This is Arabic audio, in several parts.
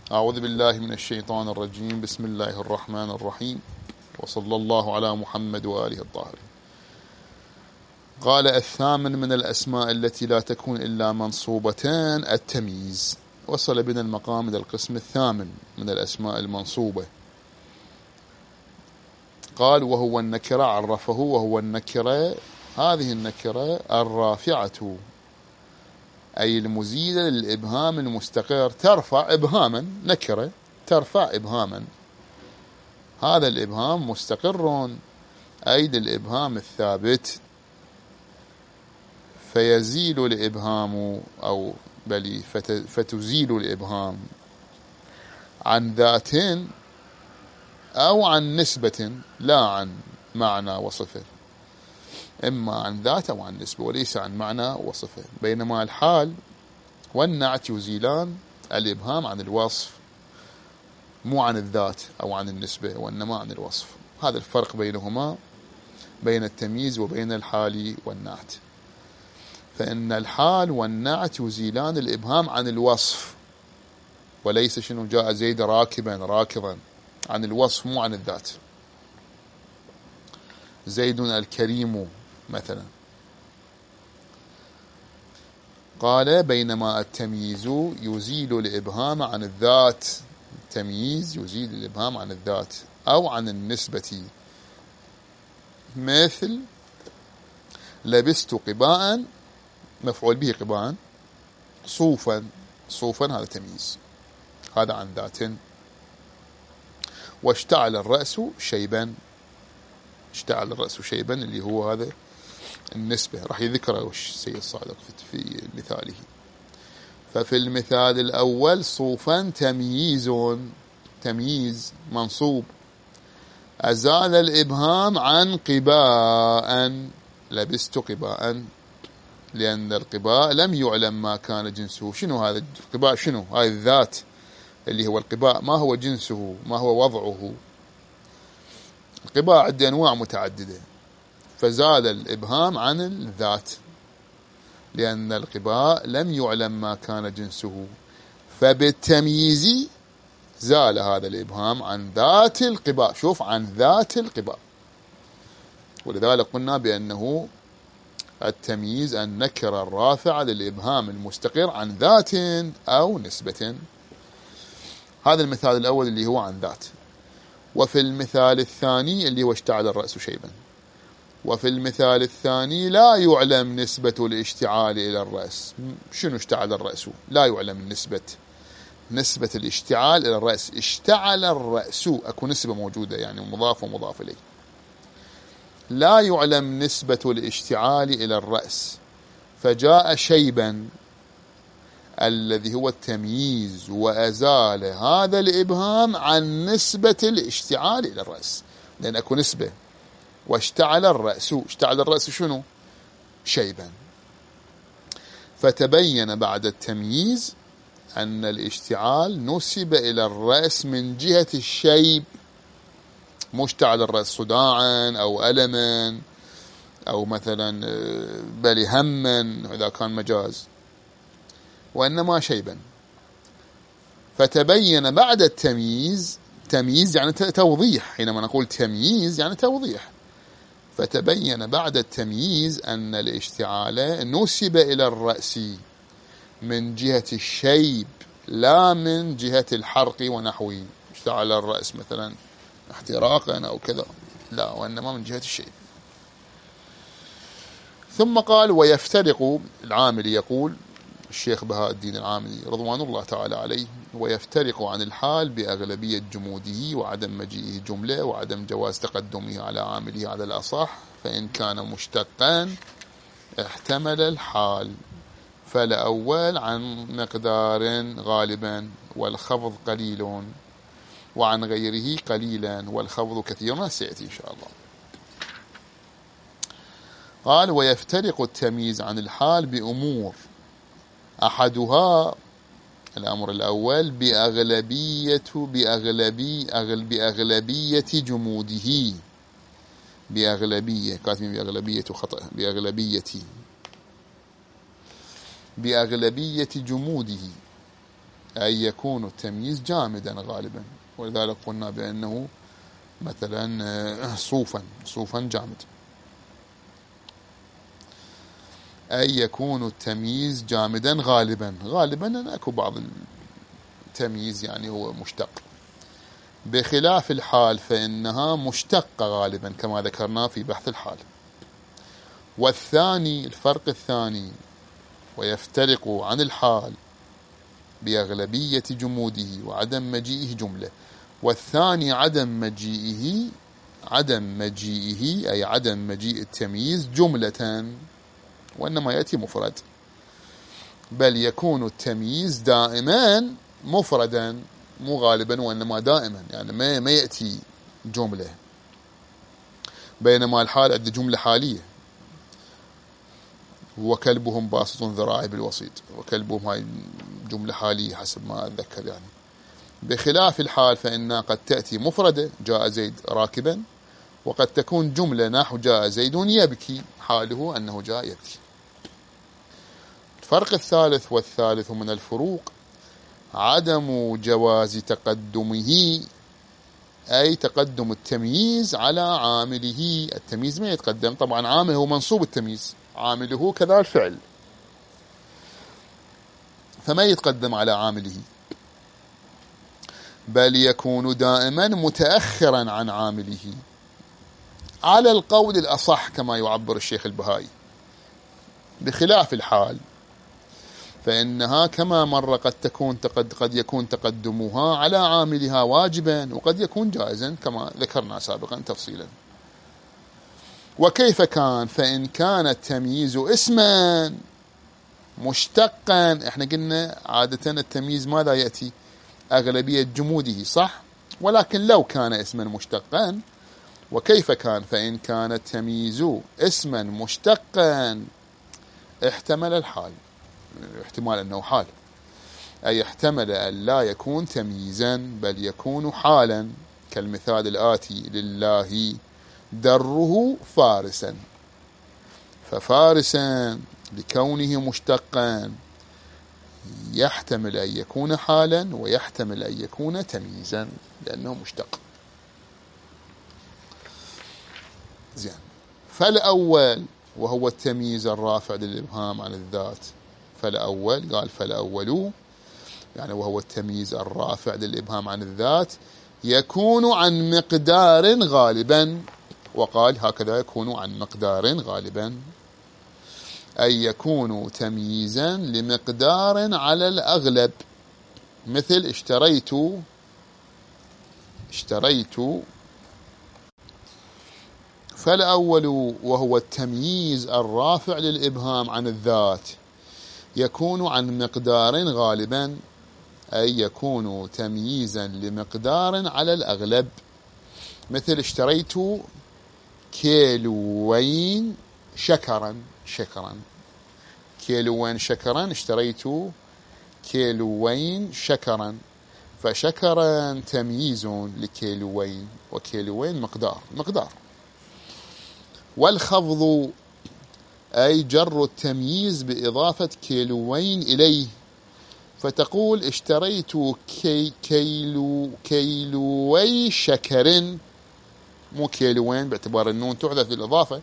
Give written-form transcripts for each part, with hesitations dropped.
أعوذ بالله من الشيطان الرجيم. بسم الله الرحمن الرحيم، وصلى الله على محمد وآله الطاهرين. قال: الثامن من الأسماء التي لا تكون إلا منصوبتان التمييز. وصل بنا المقام إلى القسم الثامن من الأسماء المنصوبة. قال: وهو النكرة، عرفه، وهو النكرة، هذه النكرة الرافعة، أي المزيدة للإبهام المستقر، ترفع إبهاما، نكرة ترفع إبهاما، هذا الإبهام مستقر أي للإبهام الثابت، فيزيل الإبهام أو بل فتزيل الإبهام عن ذات أو عن نسبة، لا عن معنى وصفة، إما عن ذات أو عن نسبة وليس عن معنى وصفة. بينما الحال والنعت يزيلان الإبهام عن الوصف، مو عن الذات أو عن النسبة، وإنما عن الوصف. هذا الفرق بينهما، بين التمييز وبين الحال والنعت. فإن الحال والنعت يزيلان الإبهام عن الوصف، وليس شنو جاء زيد راكبا راكضا، عن الوصف مو عن الذات. زيد الكريم مثلا. قال: بينما التمييز يزيل الإبهام عن الذات، التمييز يزيل الإبهام عن الذات أو عن النسبة، مثل لبست قباء، مفعول به قباء، صوفا، صوفا هذا تمييز، هذا عن ذات. واشتعل الرأس شيبا، اشتعل الرأس شيبا اللي هو هذا النسبة، راح يذكره وش سيد صادق في مثاله. ففي المثال الأول صوفا تمييز، تمييز منصوب، أزال الإبهام عن قباء، لبست قباء، لأن القباء لم يعلم ما كان جنسه. شنو هذا القباء؟ شنو هذا الذات اللي هو القباء، ما هو جنسه، ما هو وضعه. القباء عندي أنواع متعددة، فزال الإبهام عن الذات لأن القباء لم يعلم ما كان جنسه، فبالتمييز زال هذا الإبهام عن ذات القباء. شوف، عن ذات القباء. ولذلك قلنا بأنه التمييز النكرة الرافعة للإبهام المستقر عن ذات أو نسبة. هذا المثال الأول اللي هو عن ذات. وفي المثال الثاني اللي هو اشتعل الرأس شيبا، وفي المثال الثاني لا يعلم نسبة الاشتعال إلى الرأس. شنو اشتعل الرأس؟ لا يعلم نسبة الاشتعال إلى الرأس. اشتعل الرأس، أكو نسبة موجودة يعني مضاف ومضاف إليه. لا يعلم نسبة الاشتعال إلى الرأس، فجاء شيبا الذي هو التمييز وأزال هذا الإبهام عن نسبة الاشتعال إلى الرأس، لأن أكو نسبة. واشتعل الرأس، اشتعل الرأس شنو؟ شيبا. فتبين بعد التمييز أن الاشتعال نسب إلى الرأس من جهة الشيب، مو اشتعل الرأس صداعا أو ألما أو مثلا بل هما إذا كان مجاز، وإنما شيبا. فتبين بعد التمييز، تمييز يعني توضيح، حينما نقول تمييز يعني توضيح. فتبين بعد التمييز أن الاشتعال نسب إلى الرأس من جهة الشيب لا من جهة الحرق ونحوه. اشتعل الرأس مثلا احتراقا أو كذا، لا، وإنما من جهة الشيب. ثم قال: ويفترق، العاملي يقول، الشيخ بهاء الدين العاملي رضوان الله تعالى عليه، ويفترق عن الحال بأغلبية جموده وعدم مجيئه جملة وعدم جواز تقدمه على عامله على الأصح، فإن كان مشتقا احتمل الحال، فالأول عن مقدار غالبا والخفض قليل، وعن غيره قليلا والخفض كثيرا، سيأتي إن شاء الله. قال: ويفترق التمييز عن الحال بأمور، أحدها الأمر الأول بأغلبية جموده، بأغلبية، كاتبين بأغلبية خطأ، بأغلبية جموده، أي يكون التمييز جامدا غالبا، ولذلك قلنا بأنه مثلا صوفا جامد. أي يكون التمييز جامدا غالبا أكو بعض التمييز يعني هو مشتق، بخلاف الحال فإنها مشتقة غالبا كما ذكرنا في بحث الحال. والثاني الفرق الثاني، ويفترق عن الحال بأغلبية جموده وعدم مجيئه جملة. والثاني عدم مجيئه أي عدم مجيء التمييز جملة، وإنما يأتي مفرد. بل يكون التمييز دائما مفردا، مو غالبا وإنما دائما، يعني ما يأتي جملة. بينما الحال عند جملة حالية، وكلبهم باسط ذراعه بالوسيط، وكلبهم هاي جملة حالية حسب ما أتذكر يعني. بخلاف الحال فإنها قد تأتي مفردة، جاء زيد راكبا، وقد تكون جملة نحو جاء زيد يبكي، حاله أنه جاء يبكي. الفرق الثالث والثالث من الفروق عدم جواز تقدمه، أي تقدم التمييز على عامله. التمييز ما يتقدم، طبعا عامله هو منصوب التمييز، عامله كذا الفعل، فما يتقدم على عامله، بل يكون دائما متأخرا عن عامله، على القول الأصح كما يعبر الشيخ البهائي. بخلاف الحال فإنها كما مر قد يكون تقدمها على عاملها واجبا، وقد يكون جائزا كما ذكرنا سابقا تفصيلا. وكيف كان؟ فإن كان التمييز اسما مشتقا، احنا قلنا عادة التمييز ماذا يأتي؟ أغلبية جموده، صح؟ ولكن لو كان اسما مشتقا، وكيف كان؟ فإن كان التمييز اسما مشتقا احتمل الحال، احتمال أنه حال، أي احتمل أن لا يكون تمييزا بل يكون حالا، كالمثال الآتي: لله دره فارسا. ففارسا لكونه مشتقا يحتمل أن يكون حالا، ويحتمل أن يكون تمييزا لأنه مشتق. زين. فالأول وهو التمييز الرافع للإبهام عن الذات، فالأول قال فالأول يعني وهو التمييز الرافع للإبهام عن الذات يكون عن مقدار غالبا، وقال هكذا يكون عن مقدار غالبا، أي يكون تمييزا لمقدار على الأغلب، مثل اشتريت. فالأول وهو التمييز الرافع للإبهام عن الذات يكون عن مقدار غالبا، أي يكون تمييزا لمقدار على الأغلب، مثل اشتريت كيلوين شكرا. كيلوين شكرا، اشتريت كيلوين شكرا، فشكرا تمييز لكيلوين، وكيلوين مقدار. والخفض أي جر التمييز بإضافة كيلوين إليه، فتقول اشتريت كيلوي شكر، مو كيلوين باعتبار النون تحذف للإضافة،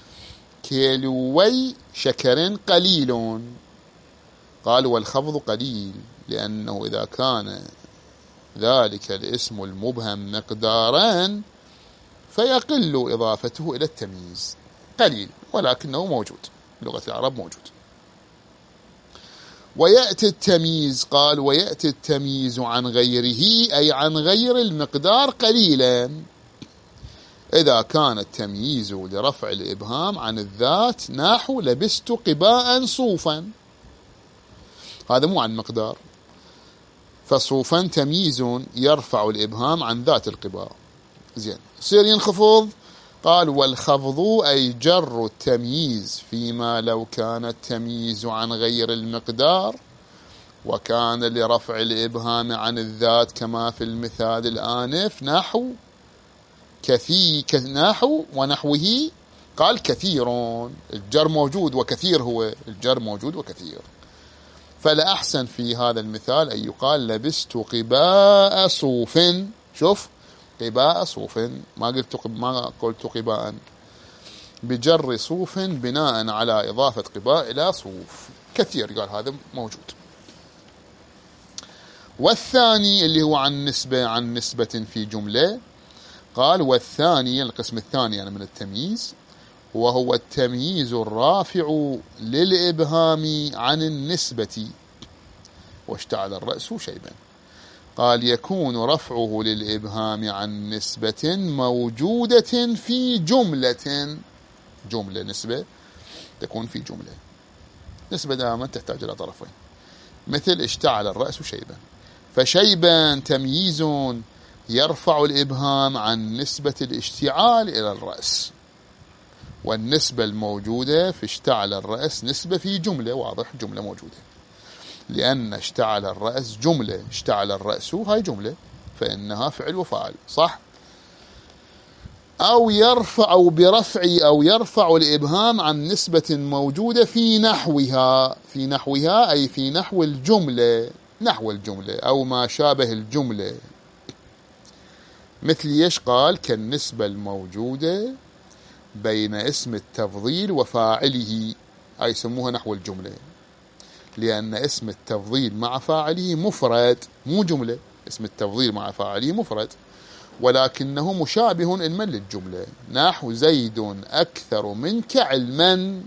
كيلوي شكر قليل. قال والخفض قليل لأنه إذا كان ذلك الاسم المبهم مقدارا فيقل إضافته إلى التمييز، قليل ولكنه موجود، بلغة العرب موجود. ويأتي التمييز، قال ويأتي التمييز عن غيره أي عن غير المقدار قليلا، إذا كان التمييز لرفع الإبهام عن الذات نحو لبست قباء صوفا، هذا مو عن مقدار، فصوفا تمييز يرفع الإبهام عن ذات القباء. زين، يصير ينخفض. قال والخفض أي جر التمييز فيما لو كان التمييز عن غير المقدار وكان لرفع الإبهام عن الذات كما في المثال الآنف، نحو ونحوه. قال كثير، الجر موجود وكثير، هو الجر موجود وكثير، فالأحسن في هذا المثال أن يقال لبست قباء صوف. شوف قباء صوف، ما قلت قباء، بجر صوف بناء على إضافة قباء إلى صوف. كثير قال هذا موجود. والثاني اللي هو عن نسبة في جملة، قال والثاني القسم الثاني يعني من التمييز، وهو التمييز الرافع للإبهام عن النسبة واشتعل الرأس شيبا. قال يكون رفعه للإبهام عن نسبة موجودة في جملة. جملة نسبة تكون في جملة، نسبة دائما تحتاج إلى طرفين، مثل اشتعل الرأس شيبا. فشيبا تمييز يرفع الإبهام عن نسبة الاشتعال إلى الرأس، والنسبة الموجودة في اشتعل الرأس نسبة في جملة، واضح جملة موجودة، لأن اشتعل الرأس جملة، اشتعل الرأس هاي جملة فإنها فعل وفاعل، صح؟ أو يرفع الإبهام عن نسبة موجودة في نحوها. في نحوها أي في نحو الجملة، نحو الجملة أو ما شابه الجملة. مثل يش قال كالنسبة الموجودة بين اسم التفضيل وفاعله، أي يسموها نحو الجملة، لأن اسم التفضيل مع فاعله مفرد مو جملة. اسم التفضيل مع فاعله مفرد ولكنه مشابه علما للجملة، نحو زيد أكثر منك علما.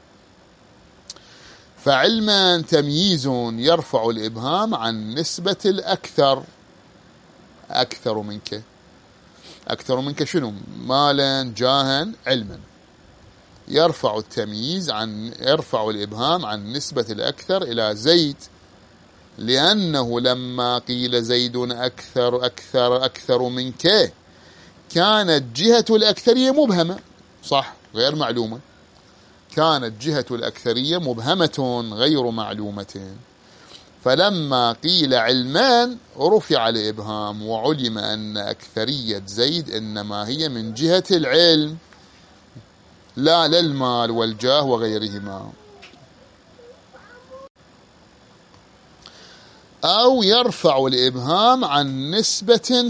فعلما تمييز يرفع الإبهام عن نسبة الأكثر. أكثر منك، أكثر منك شنو؟ مالا جاها علما. يرفع الإبهام عن نسبة الأكثر إلى زيد، لأنه لما قيل زيد أكثر منك كانت جهة الأكثرية مبهمة، صح غير معلومة، كانت جهة الأكثرية مبهمة غير معلومة. فلما قيل علمان رفع الإبهام وعلم أن أكثرية زيد إنما هي من جهة العلم لا للمال والجاه وغيرهما. أو يرفع الإبهام عن نسبة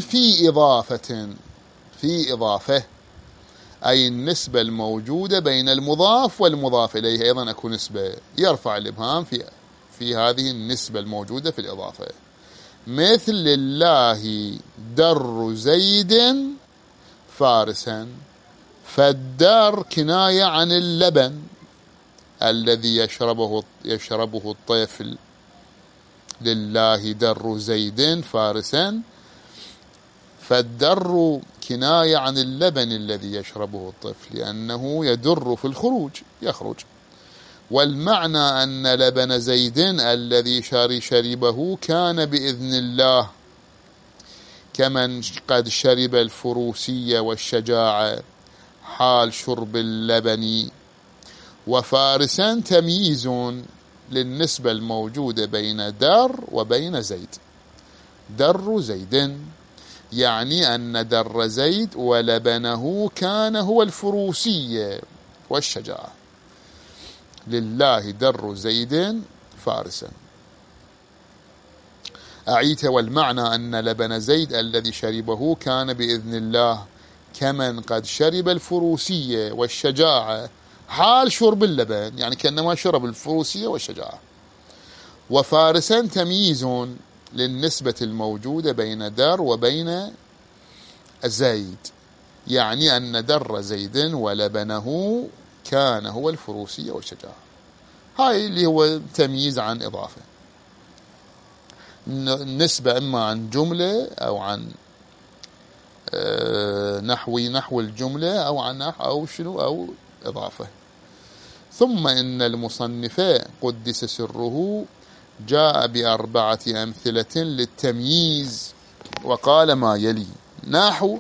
في إضافة أي النسبة الموجودة بين المضاف والمضاف إليه أيضا أكون نسبة، يرفع الإبهام في هذه النسبة الموجودة في الإضافة. مثل لله در زيد فارسا، فالدار كناية عن اللبن الذي يشربه الطفل. لله در زيد فارسا، فالدر كناية عن اللبن الذي يشربه الطفل لأنه يدر في الخروج، يخرج. والمعنى أن لبن زيد الذي شربه كان بإذن الله، كمن قد شرب الفروسية والشجاعة حال شرب اللبن. وفارسا تمييز للنسبة الموجودة بين در وبين زيد. در زيد يعني أن در زيد ولبنه كان هو الفروسية والشجاعة. لله در زيد فارسا. أعيت والمعنى أن لبن زيد الذي شربه كان بإذن الله، كمن قد شرب الفروسية والشجاعة حال شرب اللبن، يعني كأنما شرب الفروسية والشجاعة. وفارسا تمييز للنسبة الموجودة بين در وبين زيد، يعني أن در زيد ولبنه كان هو الفروسية والشجاعة. هاي اللي هو تمييز عن إضافة، نسبة إما عن جملة أو عن نحو الجملة أو عن نحو أو إضافة. ثم إن المصنف قدس سره جاء بأربعة أمثلة للتمييز وقال ما يلي: نحو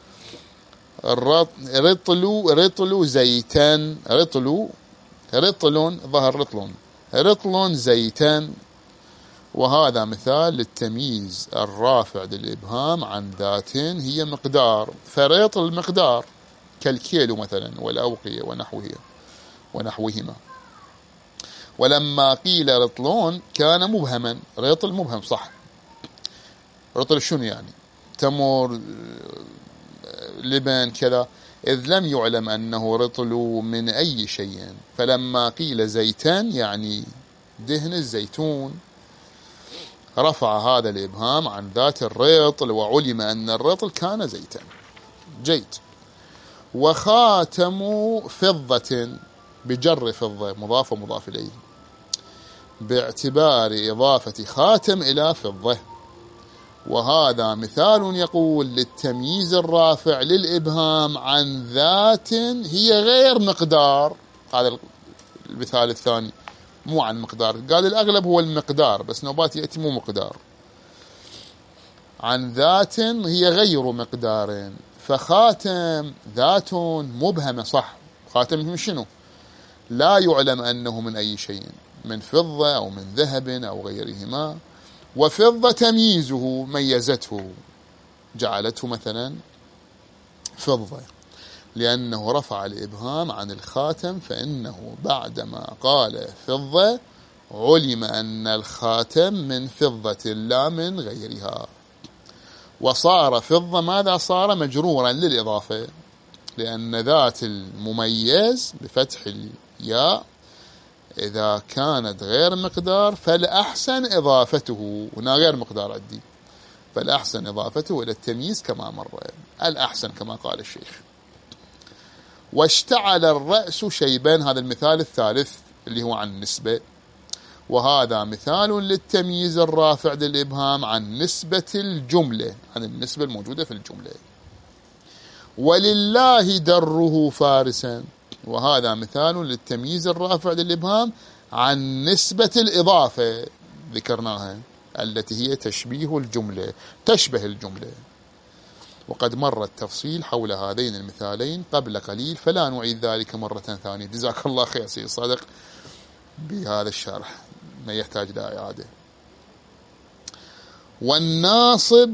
رطل زيتان، رطل ظهر رطل زيتان، وهذا مثال للتمييز الرافع للإبهام عن ذات هي مقدار. فرطل المقدار كالكيلو مثلا والأوقية ونحوهما. ولما قيل رطلون كان مبهما، رطل مبهم صح، رطل شنو يعني؟ تمر، لبن كذا، إذ لم يعلم أنه رطل من أي شيء، فلما قيل زيتان يعني دهن الزيتون رفع هذا الإبهام عن ذات الرطل، وعلم أن الرطل كان زيتا. جيد. وخاتم فضة بجر فضة مضاف ومضاف إليه، باعتبار إضافة خاتم إلى فضة، وهذا مثال يقول للتمييز الرافع للإبهام عن ذات هي غير مقدار. هذا المثال الثاني مو عن مقدار، قال الأغلب هو المقدار، بس نوبات يأتي مو مقدار، عن ذات هي غير مقدار، فخاتم ذات مبهمة صح، خاتم من شنو؟ لا يعلم أنه من أي شيء، من فضة أو من ذهب أو غيرهما، وفضة تمييزه ميزته جعلته مثلا فضة، لأنه رفع الإبهام عن الخاتم، فإنه بعدما قال فضة علم أن الخاتم من فضة لا من غيرها، وصار فضة ماذا صار؟ مجرورا للإضافة، لأن ذات المميز بفتح الياء إذا كانت غير مقدار فالأحسن إضافته، هنا غير مقدار عندي، فالأحسن إضافته إلى التمييز كما مر، الأحسن كما قال الشيخ. واشتعل الرأس شيبان، هذا المثال الثالث اللي هو عن النسبة، وهذا مثال للتمييز الرافع للإبهام عن نسبة الجملة، عن النسبة الموجودة في الجملة. ولله دره فارسا، وهذا مثال للتمييز الرافع للإبهام عن نسبة الإضافة ذكرناها التي هي تشبيه الجملة، تشبه الجملة، وقد مر التفصيل حول هذين المثالين قبل قليل، فلا نعيد ذلك مرة ثانية. جزاك الله خير سيد صادق بهذا الشرح، ما يحتاج إلى إعادة. والناصب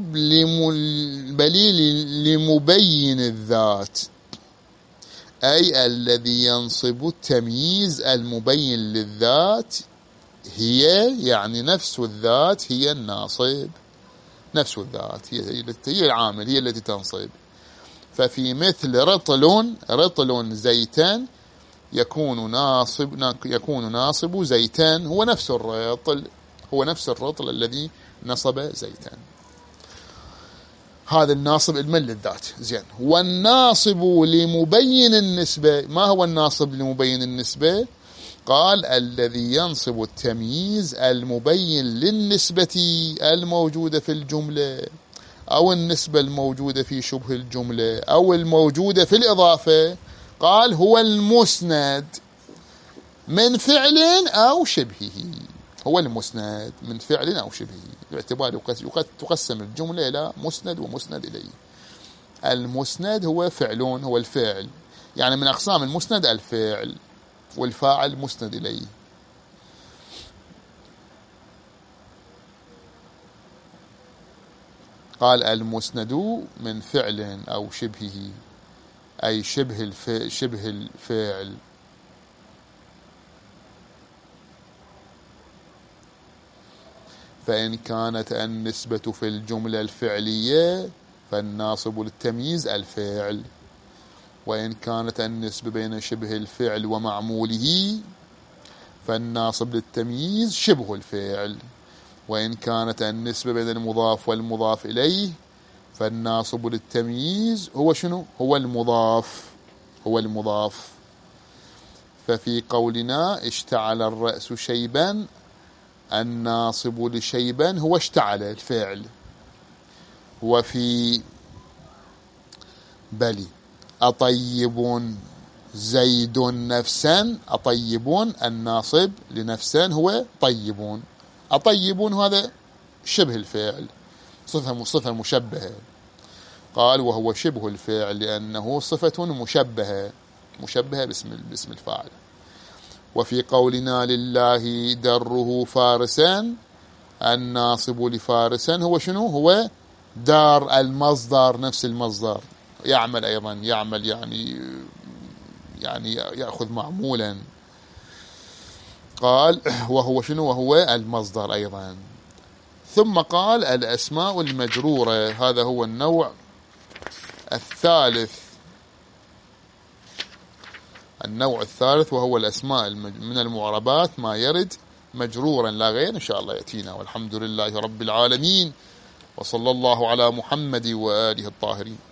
لمبين الذات، أي الذي ينصب التمييز المبين للذات، هي يعني نفس الذات هي الناصب، نفس الذات هي العامل، هي التي تنصب. ففي مثل رطل زيتان يكون ناصب زيتان هو نفس الرطل، هو نفس الرطل الذي نصب زيتان، هذا الناصب المل للذات. زين. والناصب لمبين النسبة، ما هو الناصب لمبين النسبة؟ قال الذي ينصب التمييز المبين للنسبة الموجودة في الجملة، أو النسبة الموجودة في شبه الجملة، أو الموجودة في الإضافة. قال هو المسند من فعل أو شبهه، هو المسند من فعل أو شبهه، باعتبار تقسم الجملة إلى مسند ومسند إليه. المسند هو فعلون، هو الفعل، يعني من أقسام المسند الفعل، والفاعل مسند إليه. قال المسند من فعل أو شبهه، أي شبه الفعل. فإن كانت النسبة في الجملة الفعلية فالناصب للتمييز الفعل، وإن كانت النسبة بين شبه الفعل ومعموله فالناصب للتمييز شبه الفعل، وإن كانت النسبة بين المضاف والمضاف إليه فالناصب للتمييز هو شنو؟ هو المضاف، هو المضاف. ففي قولنا اشتعل الرأس شيبا، الناصب لشيبا هو اشتعل الفعل. وفي بلي أطيب زيد نفسا، أطيبون الناصب لنفسا هو طيبون، أطيبون هذا شبه الفعل، صفة مشبهة. قال وهو شبه الفعل لأنه صفة مشبهة باسم الفاعل. وفي قولنا لله دره فارسا، الناصب لفارسا هو شنو؟ هو دار المصدر، نفس المصدر، يعمل أيضا، يعمل يعني يأخذ معمولا. قال وهو شنو؟ وهو المصدر أيضا. ثم قال الأسماء المجرورة، هذا هو النوع الثالث. النوع الثالث وهو الأسماء من المعربات ما يرد مجرورا لا غير، إن شاء الله يأتينا. والحمد لله رب العالمين، وصلى الله على محمد وآله الطاهرين.